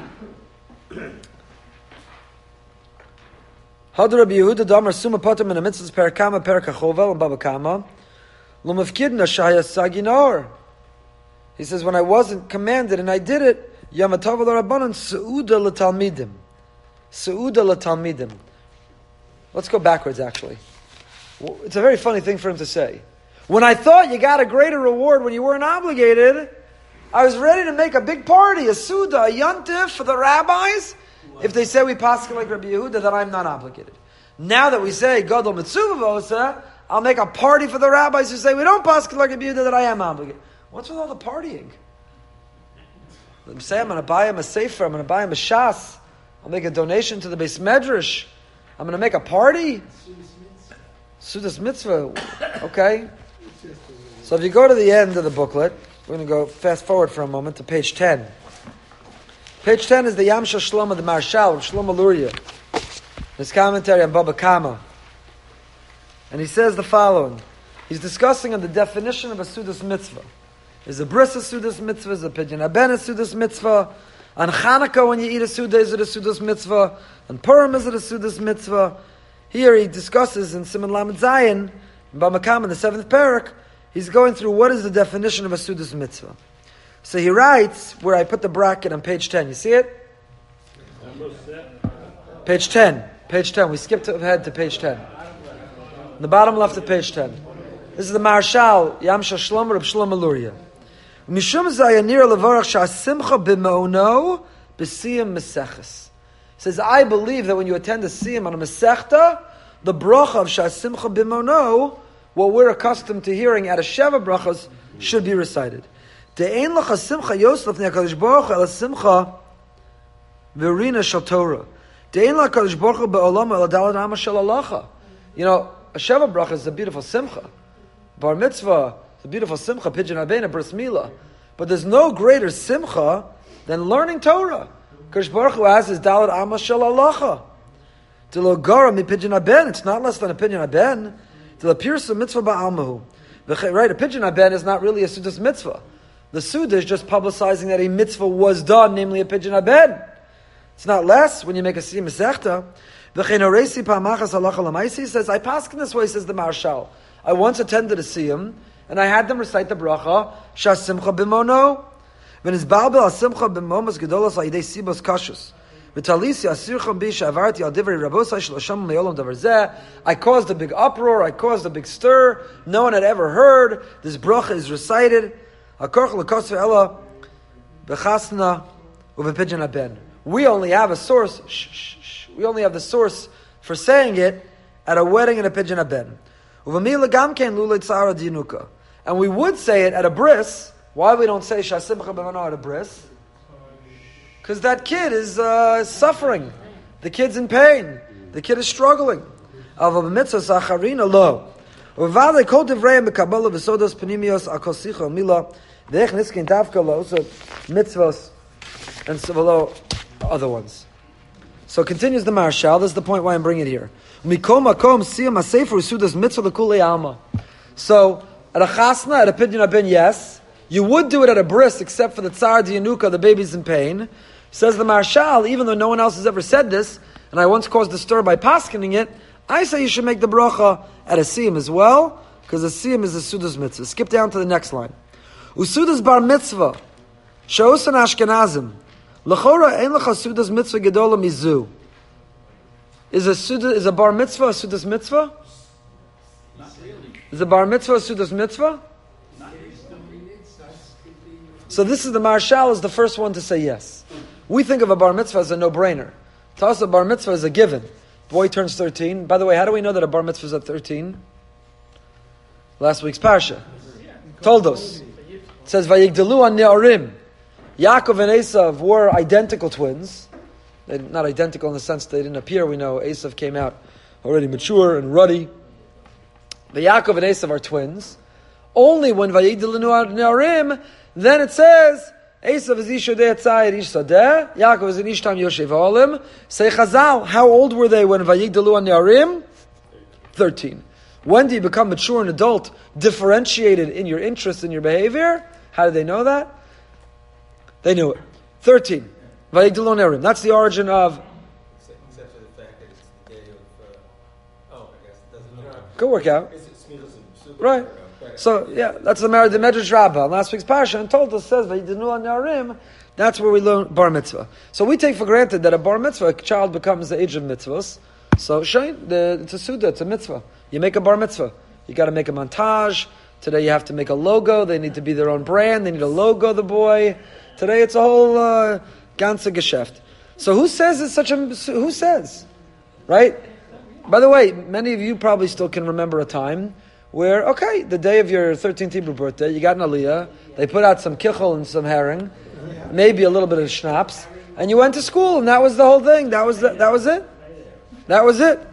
Had Rabbi Yehuda Damar Summa Patam in a mitzvahs perakama perakachovel and babakama lumavkidna shaya saginor. He says, when I wasn't commanded and I did it, Yamatav Rabbanan Seuda L'Talmidim. Seuda L'Talmidim. Let's go backwards, actually. It's a very funny thing for him to say. When I thought you got a greater reward when you weren't obligated, I was ready to make a big party, a Suda, a Yantif for the rabbis. If they say we paskin like Rabbi Yehuda, then I'm not obligated. Now that we say Gadol Mitzvah Vosa, I'll make a party for the rabbis who say we don't paskin like Rabbi Yehuda, that I am obligated. What's with all the partying? Let me say I'm going to buy him a sefer, I'm going to buy him a shas, I'll make a donation to the Beis Medrash, I'm going to make a party. Sudas Mitzvah. Okay. So if you go to the end of the booklet, we're going to go fast forward for a moment to page ten. Page ten is the Yamsha Shlomo, the Marshal, Shlomo Luria. His commentary on Baba Kama. And he says the following. He's discussing on the definition of a Sudas Mitzvah. Is a bris a Sudas Mitzvah? Is a pidyon haben a Sudas Mitzvah? On Chanukah, when you eat a Suda, is it a Sudas Mitzvah? On Purim, is it a Sudas Mitzvah? Here he discusses in Siman Lamed Zayin, in Baba Kama, in the seventh parak, he's going through what is the definition of a Sudas Mitzvah. So he writes, where I put the bracket on page ten. You see it? Page ten. Page ten. We skipped ahead to page ten. The bottom left of page ten. This is the Marshal, Yamsha Shlomo, Reb Shlomo Luria. Mishum zayanir levarach sha'simcha b'ma'ono b'siyam meseches. Says, I believe that when you attend a siyam on a mesechta, the bracha of sha'simcha b'ma'ono, what we're accustomed to hearing at a sheva brachas, should be recited. De'ein lacha simcha yosef ne'akadosh baruch hu el simcha v'rina shel Torah. De'ein la'akadosh baruch hu be'olam el adalad ama shel halacha. You know, a sheva bracha is a beautiful simcha. Bar mitzvah is a beautiful simcha. Pidyon haben, a bris milah. But there's no greater simcha than learning Torah. Kadosh Baruch Hu has his dalad ama shel halacha. Dilo gara mi pidyon haben. It's not less than a pidyon haben. Dilo pirsa mitzvah ba'almahu. Right, a pidyon haben is not really a sudas mitzvah. The suda is just publicizing that a mitzvah was done, namely a pidyon haben. It's not less when you make a siyum mesechta. V'chein oresi pa'amachas halacha l'maisi. He says, I pass in this way, says the Marshal. I once attended a siyum, and I had them recite the bracha, Shas Simcha b'mono. When his balbel Simcha b'momas gedolos ha'idei sibos kashus. V'talisi asircham bi she'avarti al divrei rabosai shlosham me'olam davar zeh. I caused a big uproar, I caused a big stir. No one had ever heard. This bracha is recited. Hakorch l'kosver ela b'chasna u'v'pidyon haben. We only have a source, shh, shh, shh. We only have the source for saying it at a wedding and a pidyon haben. Uv'mila gamken lulei tzara dinuka. And we would say it at a bris. Why we don't say shasimcha b'mano at a bris? Because that kid is uh, suffering. The kid's in pain. The kid is struggling. Ava b'mitzvah sacharina lo. Uv'vadei kol divrei mekabala v'sodos panimios akol sicha mila v'ech niskin tavka lo. So mitzvahs and so other ones. So continues the Marshal. This is the point why I'm bringing it here. Mikom makom siyam hasefer usudas mitzvah l'kulei alma. So at a chasna, at a pidyon haben, yes. You would do it at a bris, except for the tsar dianuka, the baby's in pain. Says the Marshal, even though no one else has ever said this, and I once caused a stir by paskening it, I say you should make the bracha at a siyam as well, because a siyam is a sudas mitzvah. Skip down to the next line. Usudas bar mitzvah, she'osan ashkenazim, l'chora ein lecha sudas mitzvah gedola mizu. Is a suda, is a bar mitzvah a sudas mitzvah? Not really. Is a bar mitzvah a sudas mitzvah? So this is the Marshal is the first one to say yes. We think of a bar mitzvah as a no-brainer. To us, a bar mitzvah is a given. Boy turns thirteen. By the way, how do we know that a bar mitzvah is at thirteen? Last week's parsha told us. It says, Vayigdalu an ne'arim. Yaakov and Esav were identical twins. They're not identical in the sense they didn't appear. We know Esav came out already mature and ruddy. The Yaakov and Esav are twins. Only when Vayigdalu an ne'arim, then it says, Esav is ish yodei tzayir ish sadeh, Yaakov is an ish tam yoshev olim. Say Chazal, how old were they when Vayigdalu an ne'arim? thirteen. When do you become mature and adult, differentiated in your interests and your behavior? How did they know that? They knew it. thirteen. Vayigdalu an ne'arim. That's the origin of... Except for the fact that it's the day of... Uh, oh, I guess it doesn't matter. Go work out. It's, it's, it's, Right. So, yeah, that's the Mar- the Medrash Rabbah. Last week's parsha and told us, says, Vayidanu an ne'arim, that's where we learn bar mitzvah. So we take for granted that a bar mitzvah, a child becomes the age of mitzvahs. So, Shane, the, it's a suda, it's a mitzvah. You make a bar mitzvah. You got to make a montage. Today you have to make a logo. They need to be their own brand. They need a logo, the boy. Today it's a whole uh, ganze Geschäft. So who says it's such a, who says? Right? By the way, many of you probably still can remember a time where, okay, the day of your thirteenth Hebrew birthday, you got an aliyah, they put out some kichel and some herring, maybe a little bit of schnapps, and you went to school, and that was the whole thing. That was the, that was it. That was it.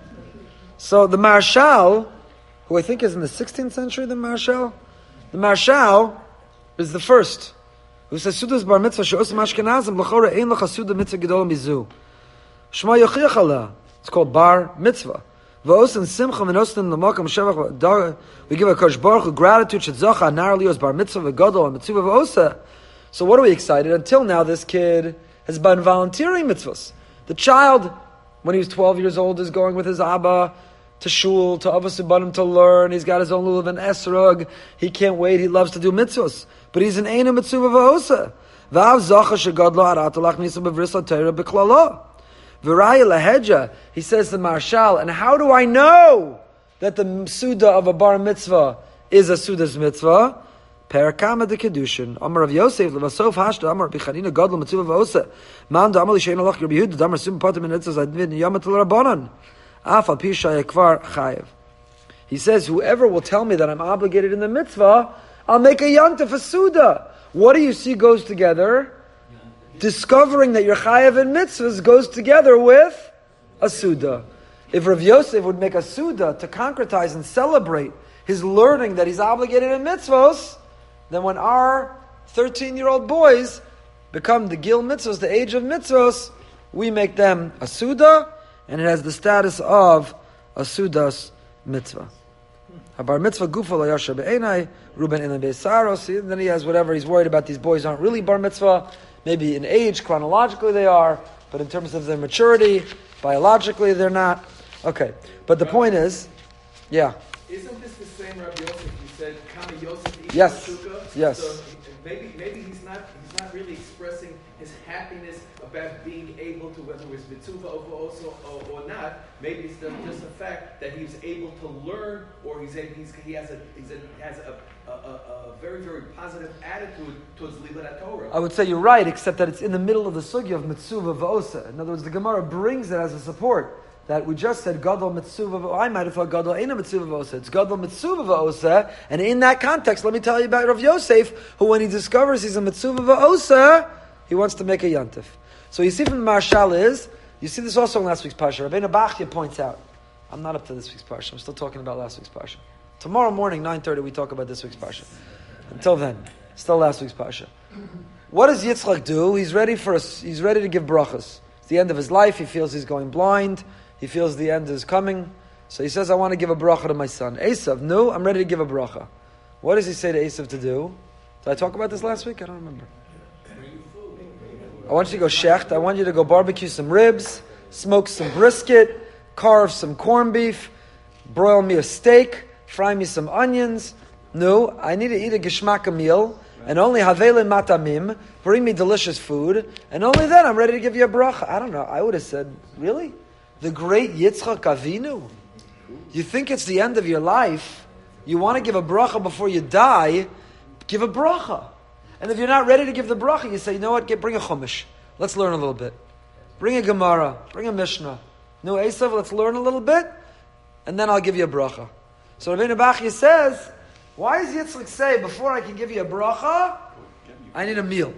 So the Marshal, who I think is in the sixteenth century, the Marshal, the Marshal is the first, who says, Sudas bar mitzvah, she'osam ashkenazim, l'chora ein lecha suda mitzvah gedola mizu. Shema yochiach ala. It's called bar mitzvah. V'osin simcha v'nosin l'makam shevach. We give a Kosh Baruch Hu gratitude. Shetzacha nar lios bar mitzvah v'gadol and mitzvah v'osa. So what are we excited? Until now, this kid has been volunteering mitzvahs. The child, when he was twelve years old, is going with his Abba to shul, to Avos Ubanim to learn. He's got his own lulav and esrog. He can't wait. He loves to do mitzvahs. But he's an einu mitzvah v'osa. V'av zacha shegadlo aratalach nisa b'vrisa teira b'klala. V'raya lahedja, he says to the Marshal, and how do I know that the suda of a bar mitzvah is a suda's mitzvah? Perakama de kedushin. Amar of Yosef levasof hashta amar bichanina gadol mitzvah v'osa. Man da amar li shein alach Rabbi Yehuda damar sim patim in mitzvahs advid yamat l'rabanan. Af al pi shayakvar chayev. He says, whoever will tell me that I'm obligated in the mitzvah, I'll make a yanta for suda. What do you see goes together? Discovering that your chayav and mitzvahs goes together with a suda. If Rav Yosef would make a suda to concretize and celebrate his learning that he's obligated in mitzvahs, then when our thirteen-year-old boys become the gil mitzvahs, the age of mitzvahs, we make them a suda, and it has the status of a sudas mitzvah. A bar mitzvah gufa lo yasher be'enai, Ruben in the beisaros. And then he has whatever he's worried about. These boys aren't really bar mitzvah. Maybe in age, chronologically they are, but in terms of their maturity, biologically they're not. Okay, but the point is, yeah. Isn't this the same Rabbi Yosef? You said Kama Yosef Ish Yes. Sukkah? Yes. So maybe maybe he's not he's not really expressing his happiness about being able to, whether it's mitzvah over also or, or not. Maybe it's just, just the fact that he's able to learn, or he's, he's he has a he's a, has a, a, a, a very very positive attitude towards Lilat Torah. I would say you're right, except that it's in the middle of the sugya of mitzvah v'osa. In other words, the Gemara brings it as a support. That we just said gadol mitzvah. I might have thought gadol ain't a mitzvah v'osa. It's gadol mitzvah v'osa, and in that context, let me tell you about Rav Yosef, who when he discovers he's a mitzvah v'osa, he wants to make a yantif. So you see from the Marshal is, you see this also in last week's parsha. Rabbeinu Bachya points out, I'm not up to this week's parsha. I'm still talking about last week's parsha. Tomorrow morning, nine thirty, we talk about this week's parsha. Until then, still last week's parsha. What does Yitzchak do? He's ready for a, he's ready to give brachas. It's the end of his life. He feels he's going blind. He feels the end is coming. So he says, I want to give a bracha to my son. Esav, no, I'm ready to give a bracha. What does he say to Esav to do? Did I talk about this last week? I don't remember. I want you to go shecht. I want you to go barbecue some ribs, smoke some brisket, carve some corned beef, broil me a steak, fry me some onions. No, I need to eat a geshmaka meal, and only havele matamim, bring me delicious food, and only then I'm ready to give you a bracha. I don't know. I would have said, really? The great Yitzchak Avinu? You think it's the end of your life? You want to give a bracha before you die? Give a bracha. And if you're not ready to give the bracha, you say, you know what, get, bring a chumash. Let's learn a little bit. Bring a Gemara. Bring a Mishnah. No, Esav, let's learn a little bit, and then I'll give you a bracha. So Rabbeinu Bachya says, why does Yitzchak say, before I can give you a bracha, I need a meal.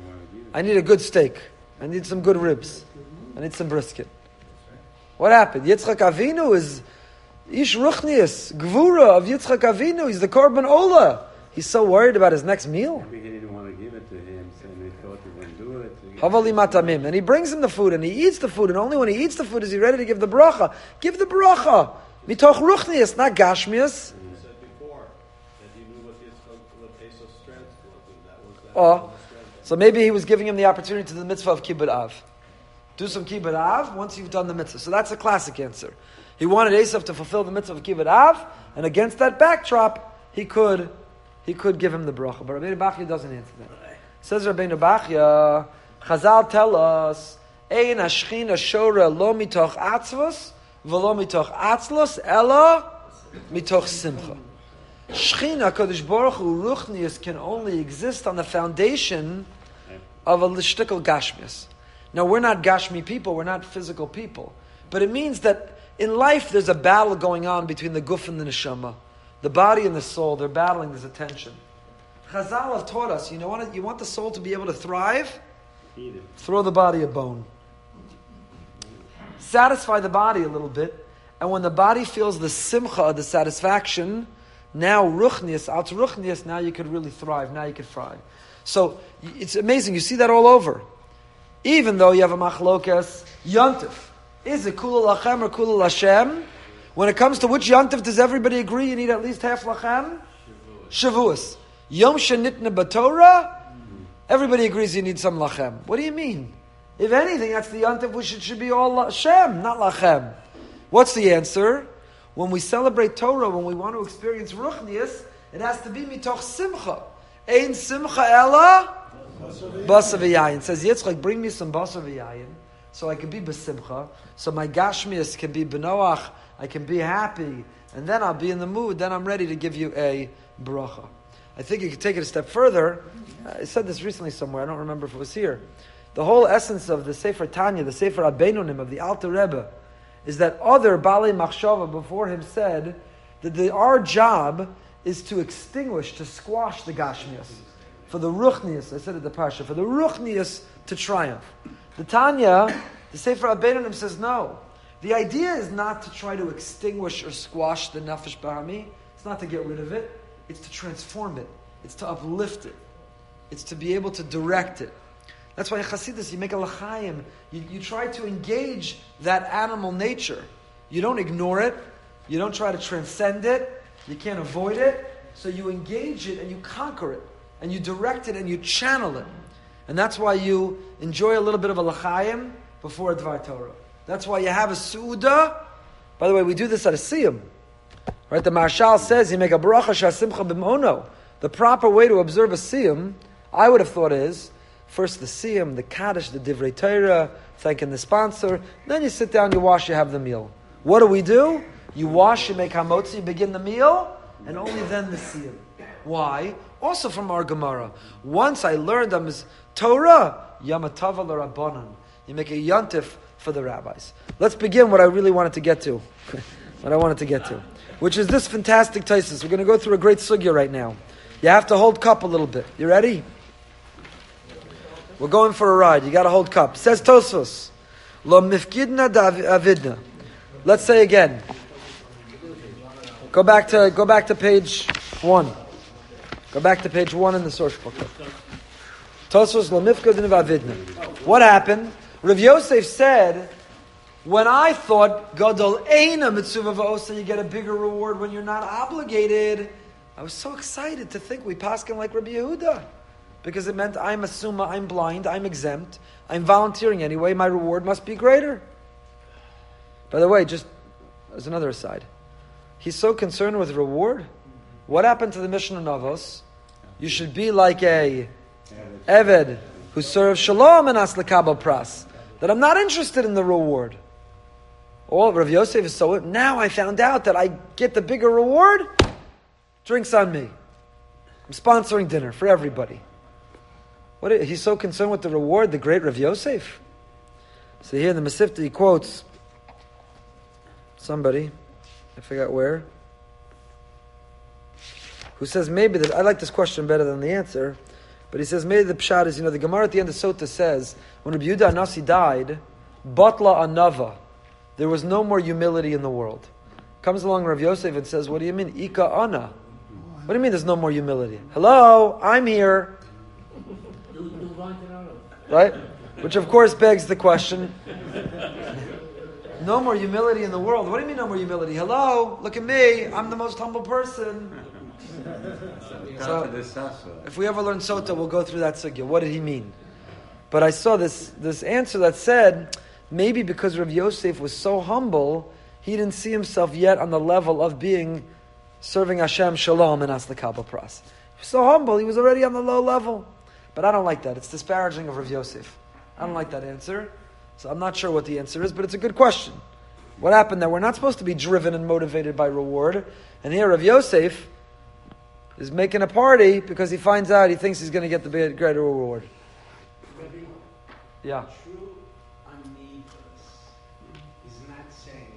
I need a good steak. I need some good ribs. I need some brisket. What happened? Yitzchak Avinu is Ish Ruchnius, Gvura of Yitzchak Avinu. He's the Korban Ola. He's so worried about his next meal. Maybe he didn't want to give it to him, so he thought he wouldn't do it. Havali matamim. And he brings him the food, and he eats the food, and only when he eats the food is he ready to give the bracha. Give the bracha. Mitoch Ruchnius, not Gashmius. You said before that you knew what Yitzchak, what Esau's strength was, and that was that. Oh, so maybe he was giving him the opportunity to the mitzvah of Kibbud Av. Do some Kibbud Av once you've done the mitzvah. So that's a classic answer. He wanted Esav to fulfill the mitzvah of Kibbud Av, and against that backdrop, he could he could give him the bracha. But Rabbeinu Bachya doesn't answer that. Says Rabbeinu Bachya, Chazal tell us, Ein hashchina shora lo mitoch atzvos, v'lo mitoch atzlos, ela mitoch simcha. Shechina, Kadosh Baruch Hu, Ruchnius can only exist on the foundation of a lishtikal gashmias. Now, we're not Gashmi people, we're not physical people. But it means that in life there's a battle going on between the guf and the neshama. The body and the soul, they're battling, there's a tension. Chazal have taught us, you know what, you want the soul to be able to thrive? Throw the body a bone. Satisfy the body a little bit, and when the body feels the simcha, the satisfaction, now ruchnius, out ruchnius, now you could really thrive, now you could thrive. So, it's amazing, you see that all over. Even though you have a machlokas, yontif. Is it kula lachem or kula lashem? When it comes to which yontif, does everybody agree you need at least half lachem? Shavuos. Yom shenitna b'Torah? Everybody agrees you need some lachem. What do you mean? If anything, that's the yontif which it should be all lashem, not lachem. What's the answer? When we celebrate Torah, when we want to experience ruchnius, it has to be mitoch simcha. Ein simcha ella Basa v'yayin. Says Yitzchak, bring me some basa v'yayin, so I can be besimcha, so my gashmias can be benoach, I can be happy, and then I'll be in the mood, then I'm ready to give you a bracha. I think you could take it a step further. I said this recently somewhere, I don't remember if it was here. The whole essence of the Sefer Tanya, the Sefer Abeinonim of the Alter Rebbe, is that other Balei Machshava before him said that the, our job is to extinguish, to squash the gashmias. For the ruchnius, I said it the parsha, for the ruchnius to triumph. The Tanya, the Sefer Abeinonim says no. The idea is not to try to extinguish or squash the nefesh bahami. It's not to get rid of it. It's to transform it. It's to uplift it. It's to be able to direct it. That's why in Chassidus you make a l'chaim. You, you try to engage that animal nature. You don't ignore it. You don't try to transcend it. You can't avoid it. So you engage it and you conquer it. And you direct it and you channel it. And that's why you enjoy a little bit of a l'chaim before a Dvar Torah. That's why you have a Su'udah. By the way, we do this at a Siyum. Right? The Marshal says, you make a Baruch HaShimcha B'mono. The proper way to observe a Siyum, I would have thought is, first the Siyum, the Kaddish, the Divrei Torah, thanking the sponsor. Then you sit down, you wash, you have the meal. What do we do? You wash, you make hamotzi, you begin the meal, and only then the Siyum. Why? Also from our Gemara. Once I learned I'm Torah, Yamatava l'Rabbanan. You make a yontif for the rabbis. Let's begin what I really wanted to get to. what I wanted to get to. Which is this fantastic Taisus. We're going to go through a great sugya right now. You have to hold cup a little bit. You ready? We're going for a ride. You got to hold cup. Says Tosfos. Lo mifkidna da avidna. Let's say again. Go back to go back to page one. Go back to page one in the source book. Tosfos lo mifkidna avidna. What happened? Rav Yosef said, when I thought Gadol Eina Mitzvah V'osa, you get a bigger reward when you're not obligated, I was so excited to think we paskin like Rabbi Yehuda. Because it meant I'm a summa, I'm blind, I'm exempt, I'm volunteering anyway, my reward must be greater. By the way, just as another aside, he's so concerned with reward. What happened to the Mishnah Navos? You should be like a Eved who serves Shalom and Aslakabel Pras. That I'm not interested in the reward. Oh, Rav Yosef is so... Now I found out that I get the bigger reward. Drinks on me. I'm sponsoring dinner for everybody. What is, he's so concerned with the reward, the great Rav Yosef. So here in the Masifta he quotes somebody, I forgot where, who says maybe that... I like this question better than the answer. But he says, maybe the pshat is, you know, the Gemara at the end of Sota says, when Rabbi Yehuda Anasi died, Batla Anava, there was no more humility in the world. Comes along Rav Yosef and says, what do you mean? Ika Ana. What do you mean there's no more humility? Hello, I'm here. Right? Which of course begs the question, no more humility in the world. What do you mean no more humility? Hello, look at me, I'm the most humble person. So, if we ever learn Sota, we'll go through that sugya. What did he mean? But I saw this this answer that said, maybe because Rav Yosef was so humble, he didn't see himself yet on the level of being, serving Hashem Shalom and Aslakabel Pras. He was so humble, he was already on the low level. But I don't like that. It's disparaging of Rav Yosef. I don't like that answer. So I'm not sure what the answer is, but it's a good question. What happened there? We're not supposed to be driven and motivated by reward. And here Rav Yosef is making a party because he finds out he thinks he's going to get the greater reward. Rabbi, yeah. True amigos is not saying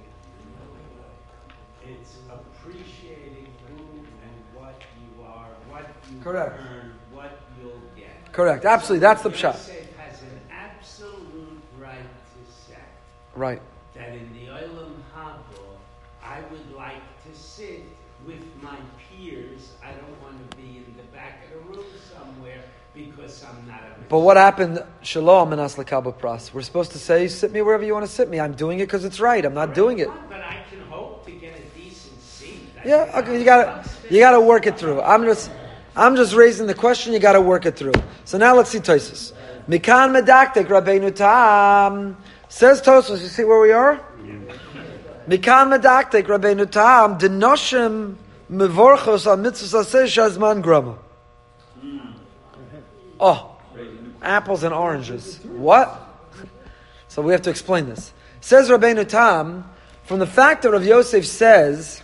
it's appreciating who and what you are, what you Correct. earn, what you'll get. Correct. Absolutely. That's the pshat. Yosef has an absolute right to say Right. that in the Olam Haba, I would like to sit with my peers. I don't want to be in the back of the room somewhere because I'm not a... But what happened? Shalom and Aslakabel Pras. We're supposed to say, sit me wherever you want to sit me. I'm doing it because it's right. I'm not Right, doing it. But I can hope to get a decent seat. That's Yeah, okay, you gotta you gotta work it through. I'm just I'm just raising the question, you gotta work it through. So now let's see Tosfos. Mikan medaktek Rabbeinu Tam. Says Tosfos, you see where we are? Mikan medaktek Rabbeinu Tam denoshim mevorchos al mitzvos aseh shazman grama. Oh, apples and oranges. What? So we have to explain this. Says Rabbeinu Tam, from the fact that Rav Yosef says,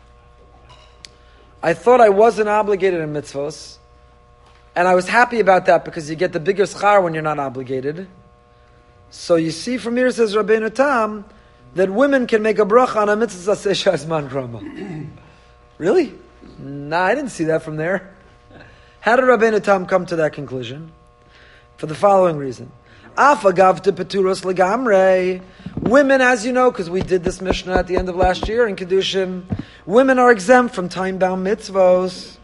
I thought I wasn't obligated in mitzvos, and I was happy about that because you get the bigger schar when you're not obligated. So you see from here, says Rabbeinu Tam, that women can make a bracha on a mitzvah aseh shazman grama. Really? Nah, I didn't see that from there. How did Rabbeinu Tam come to that conclusion? For the following reason. Afagav te peturos legamrei. Women, as you know, because we did this Mishnah at the end of last year in Kedushin, women are exempt from time-bound mitzvos.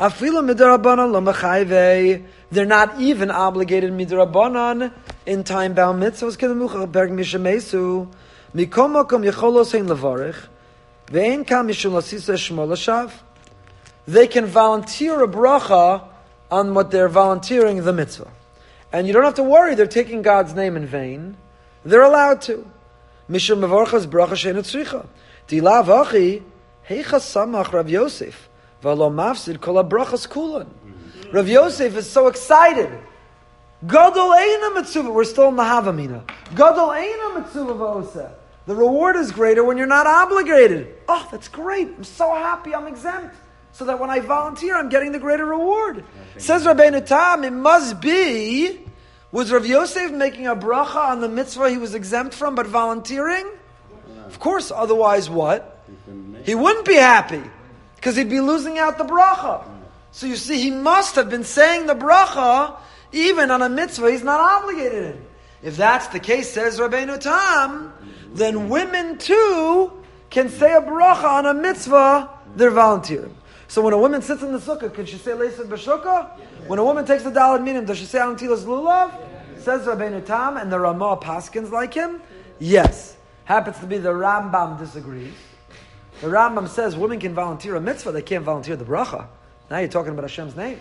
Afilu midarabanan lo mechayve. They're not even obligated midarabanan in time-bound mitzvahs. Kedemucha berg mishemesu mikom makom yecholos hein levarich ve'en kam mishum lasisa shmo lashav. They can volunteer a bracha on what they're volunteering the mitzvah, and you don't have to worry they're taking God's name in vain. They're allowed to. Mishum mevarchas bracha she'enu tzricha. Dilav achi heicha samach Rav Yosef v'lo mafsid kol habrachas kulan. Rav Yosef is so excited. Gadol eina mitzvah. We're still in the Havamina. Gadol eina mitzvah v'oseh. The reward is greater when you're not obligated. Oh, that's great. I'm so happy I'm exempt. So that when I volunteer, I'm getting the greater reward. Says Rabbeinu Tam, it must be, was Rav Yosef making a bracha on the mitzvah he was exempt from, but volunteering? Of course, otherwise what? He wouldn't be happy, because he'd be losing out the bracha. So you see, he must have been saying the bracha, even on a mitzvah he's not obligated in. If that's the case, says Rabbeinu Tam, then women too can say a bracha on a mitzvah they're volunteering. So when a woman sits in the sukkah, can she say Leisad B'Sukkah? When a woman takes the Daled Minim, does she say Antilas Lulav? Says Rabbeinu Tam, and the Ramah Paskins like him? Yes. Happens to be the Rambam disagrees. The Rambam says women can volunteer a mitzvah, they can't volunteer the bracha. Now you're talking about Hashem's name.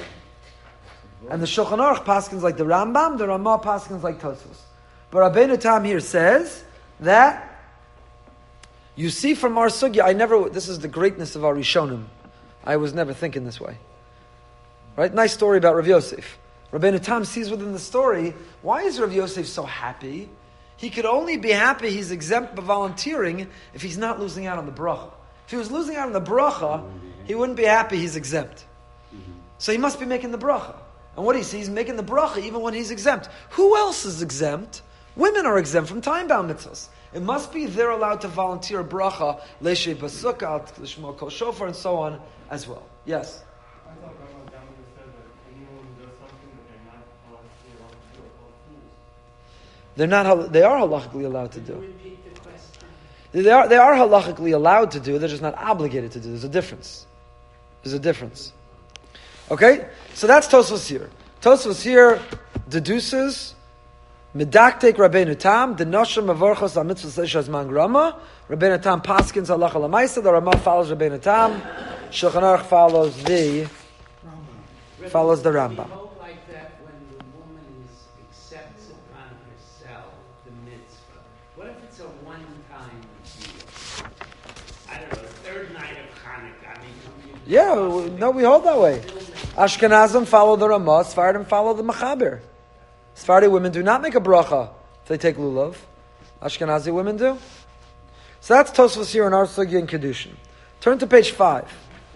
And the Shulchan Aruch Paskins like the Rambam, the Ramah Paskins like Tosfos. But Rabbeinu Tam here says that you see from our sugya, I never, this is the greatness of our Rishonim. I was never thinking this way. Right? Nice story about Rav Yosef. Rabbeinu Tam sees within the story, why is Rav Yosef so happy? He could only be happy he's exempt by volunteering if he's not losing out on the bracha. If he was losing out on the bracha, he wouldn't be happy he's exempt. So he must be making the bracha. And what do you see? He's making the bracha even when he's exempt. Who else is exempt? Women are exempt from time-bound mitzvahs. It must be they're allowed to volunteer a bracha, Leishe B'Sukkah, Lishmo Kol Shofar, and so on as well. Yes? I thought Rabbi Dami said that anyone who does something that they're not allowed to do are called fools. They're not, hal- they are halachically allowed to Could you do. repeat the question? They are, they are halachically allowed to do, they're just not obligated to do. There's a difference. There's a difference. Okay? So that's Tosfos here. Tosfos here deduces Medaktek Rabbeinu Tam, the Noshim Mavorchos HaMitzvah Seishas Man Grama. Rabbeinu Tam paskins halacha l'maisa. The Ramah follows Rabbeinu Tam. Shulchan Aruch follows the follows the Rambam. We hold like that when the woman is, accepts upon herself the mitzvah. What if it's a one-time deal? I don't know, third night of Hanukkah. I mean, you, Yeah, no, we hold that way. Ashkenazim follow the Ramah. Sephardim follow the Machaber. Sephardi women do not make a bracha if they take lulav. Ashkenazi women do. So that's Tosfos here in our Sugya and Kedushin. Turn to page five.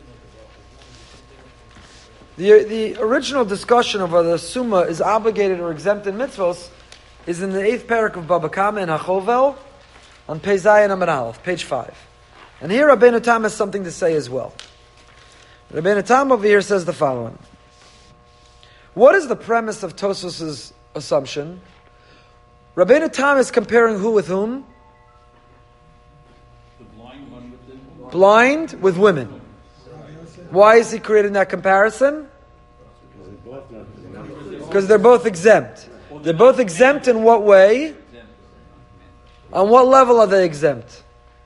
The, the original discussion of whether the Summa is obligated or exempt in mitzvos is in the eighth parak of Baba Kama and Hachovel on Pei Zayin Amud Aleph, page five. And here Rabbeinu Tam has something to say as well. Rabbeinu Tam over here says the following. What is the premise of Tosfos' assumption? Rabbeinu Tam is comparing who with whom? The blind one with the Blind with women. Why is he creating that comparison? Because they're both exempt. They're both exempt in what way? On what level are they exempt?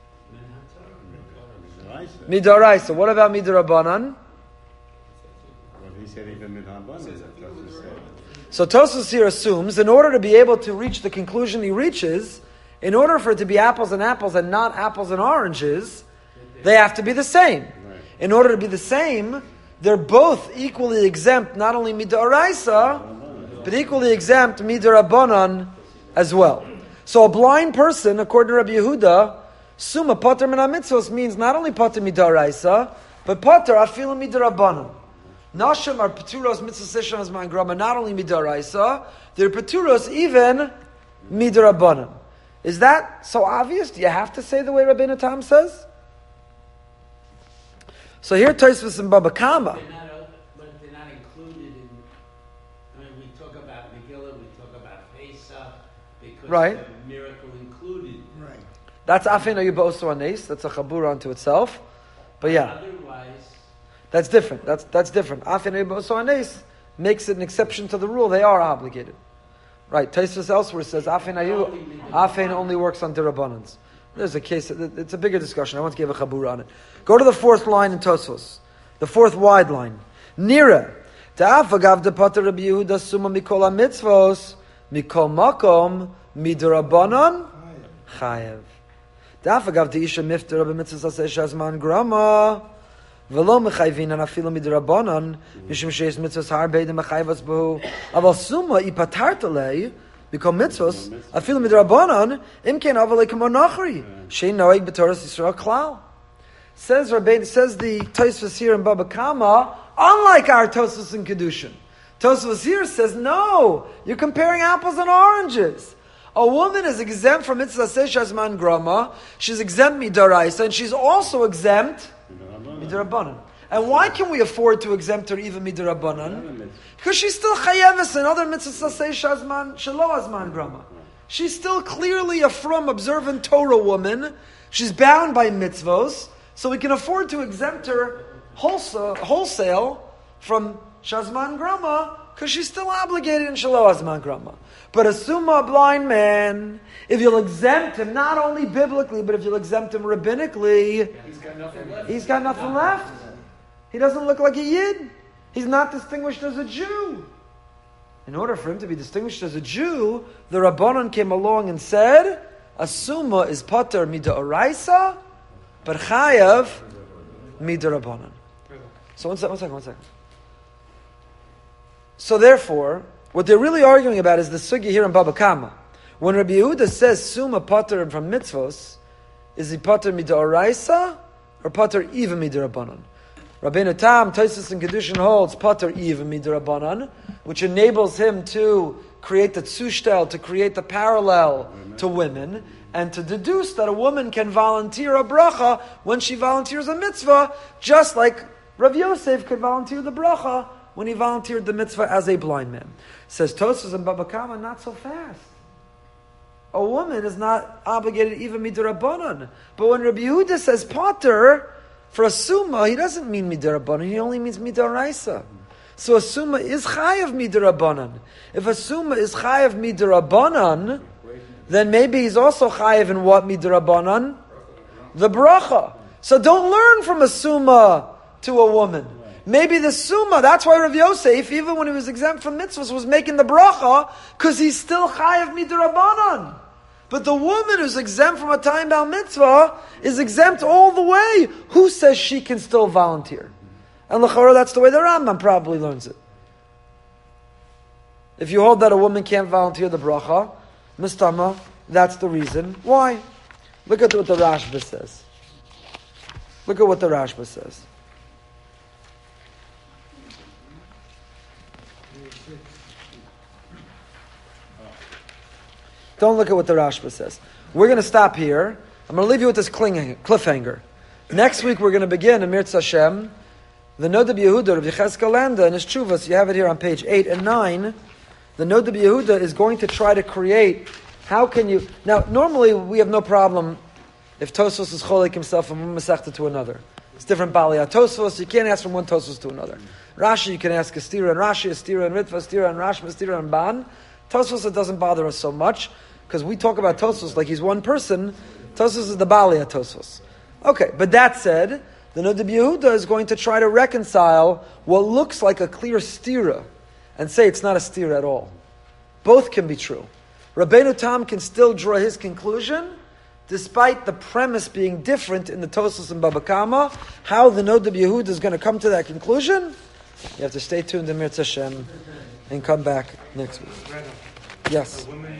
Midaraisa. What about Midarabanan? He said even Midarabanan. So Tosfos here assumes, in order to be able to reach the conclusion he reaches, in order for it to be apples and apples and not apples and oranges, they have to be the same. In order to be the same, they're both equally exempt, not only midaraisa, but equally exempt midarabanan as well. So a blind person, according to Rabbi Yehuda, summa pater min mitzvos means not only pater midaraisa, but pater afilu midarabanan. Nashim are peturos mitzvah seshon as man grama, not only midaraisa, they're peturos even midarabanan. Is that so obvious? Do you have to say the way Rabbeinu Tam says? So here Tosfos and Baba Kama. They're not, but they're not included in. I mean, we talk about Megillah, we talk about Pesach, because Right. the miracle included. Right. That's Afin Ayuba Osu Anes. That's a chabur unto itself. But yeah. Otherwise, That's different. That's that's different. Afin so anes makes it an exception to the rule. They are obligated. Right. Tosfos elsewhere says Afin ayu Afin only works on derabbanans. There's a case. It's a bigger discussion. I want to give a chabura on it. Go to the fourth line in Tosfos, the fourth wide line. Nira ta'afagav de pater Rabbi Yehuda suma mikol mitzvos mikol makom midrabbanan chayev. Ta'afagav de isha mifter Rabbi mitzvos aseh shazman grama. ולא מחייבינן אפילו מדרבנן, משום שיש מצוות הרבה דמחייבס בו, אבל סומה היא פטרת עליה, בכל מצוות, אפילו מדרבנן, אם כן אבל כמו נחרי, שאין נוהג בתורת ישראל כלל. Says Rabbeinu, says the Tosfos here in Baba Kama, unlike our Tosfos in Kedushin. Tosfos here says, no, you're comparing apples and oranges. A woman is exempt from mitzvah shazman grama, she's exempt midaraisa, and she's also exempt midarabanan. And why can we afford to exempt her even midarabanan? Because she's still chayeves in other mitzvahs shazman shelo azman grama. She's still clearly a from observant Torah woman. She's bound by mitzvos, so we can afford to exempt her wholesale, wholesale from shazman grama because she's still obligated in shelo azman grama. But assume a blind man, if you'll exempt him, not only biblically, but if you'll exempt him rabbinically, He's got nothing left. he's got nothing left. He doesn't look like a Yid. He's not distinguished as a Jew. In order for him to be distinguished as a Jew, the Rabbanon came along and said, Asuma is pater mida oraisa, but chayav mida Rabbanon. So one second, one second, one second. So therefore, what they're really arguing about is the sugya here in Baba Kama. When Rabbi Yehuda says suma pater from mitzvos, is he pater midoraisa or pater even midorabanan? Rabbeinu Tam, Tosfos and Kedushin holds pater even midorabanan, which enables him to create the tzushtel, to create the parallel to women, and to deduce that a woman can volunteer a bracha when she volunteers a mitzvah, just like Rav Yosef could volunteer the bracha when he volunteered the mitzvah as a blind man. Says Tosfos and Baba Kama, not so fast. A woman is not obligated even midirabanan. But when Rabbi Yehuda says pater, for a summa, he doesn't mean midirabanan, he only means midaraisa. So a summa is chayav midirabanan. If a summa is chayav midirabanan, then maybe he's also chayav in what midirabanan? The bracha. So don't learn from a summa to a woman. Maybe the summa, that's why Rav Yosef, even when he was exempt from mitzvahs, was making the bracha, because he's still chayav midirabanan. But the woman who's exempt from a time-bound mitzvah is exempt all the way. Who says she can still volunteer? And l'chora, that's the way the Rambam probably learns it. If you hold that a woman can't volunteer the bracha, mistama, that's the reason. Why? Look at what the Rashba says. Look at what the Rashba says. Don't look at what the Rashba says. We're going to stop here. I'm going to leave you with this cliffhanger. Next week we're going to begin in Mirz Hashem, the Nodab Yehuda of Yechezkel Landa and his Tshuvas. You have it here on page eight and nine. The Nodab Yehuda is going to try to create, how can you... Now, normally we have no problem if Tosfos is cholik himself from one Masechta to another. It's different Baliyah. Tosfos, you can't ask from one Tosfos to another. Rashi, you can ask Estira and Rashi, Estira and Ritva, Estira and Rashma, Estira and Ban. Tosfos, it doesn't bother us so much, because we talk about Tosfos like he's one person. Tosfos is the Baliyah Tosfos. Okay, but that said, the Nodab Yehuda is going to try to reconcile what looks like a clear stira and say it's not a stira at all. Both can be true. Rabbeinu Tam can still draw his conclusion, despite the premise being different in the Tosfos and Baba Kama. How the Nodab Yehuda is going to come to that conclusion, you have to stay tuned to Mirz Hashem and come back next week. Yes.